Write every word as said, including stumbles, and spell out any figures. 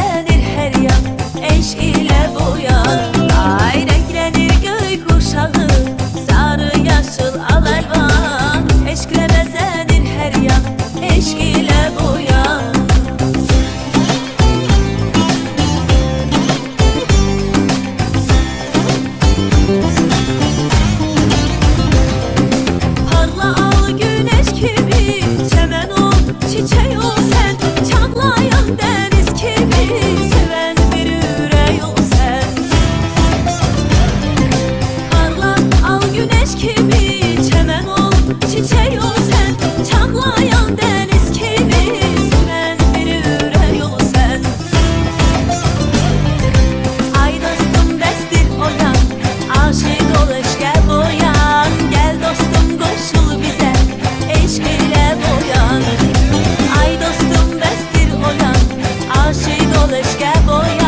bezenir her yan, eşk ile boyan. Ay renklenir gökkuşağı, sarı yaşıl al elvan. Eşkle bezenir her yan, eşk ile boyan. Parla al güneş gibi, çemen ol, çiçeği ol sen. Çağlayan deniz gibi, seven bir yürek ol sen. Parla al güneş gibi, çemen ol, çiçeği ol sen. Çağlayan deniz gibi, seven bir yürek ol sen. Ay dostum destir oyan, aşık ol eşke boyan. Gel dostum koşul bize, eşk ile boyan. Ay dostum destir oyan, aşık ol eşke boyan.